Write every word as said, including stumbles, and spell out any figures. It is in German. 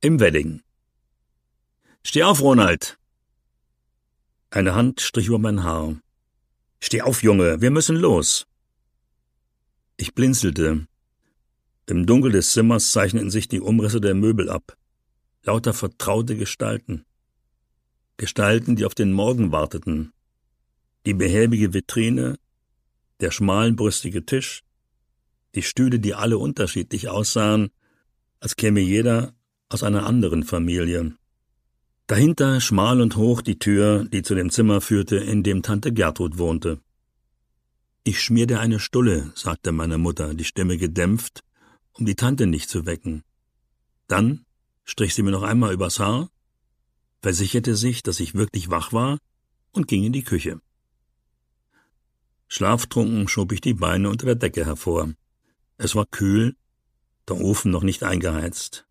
Im Wedding. »Steh auf, Ronald!« Eine Hand strich über mein Haar. »Steh auf, Junge, wir müssen los!« Ich blinzelte. Im Dunkel des Zimmers zeichneten sich die Umrisse der Möbel ab. Lauter vertraute Gestalten. Gestalten, die auf den Morgen warteten. Die behäbige Vitrine, der schmalbrüstige Tisch, die Stühle, die alle unterschiedlich aussahen, als käme jeder aus einer anderen Familie. Dahinter schmal und hoch die Tür, die zu dem Zimmer führte, in dem Tante Gertrud wohnte. »Ich schmier dir eine Stulle«, sagte meine Mutter, die Stimme gedämpft, um die Tante nicht zu wecken. Dann strich sie mir noch einmal übers Haar, versicherte sich, dass ich wirklich wach war, und ging in die Küche. Schlaftrunken schob ich die Beine unter der Decke hervor. Es war kühl, der Ofen noch nicht eingeheizt.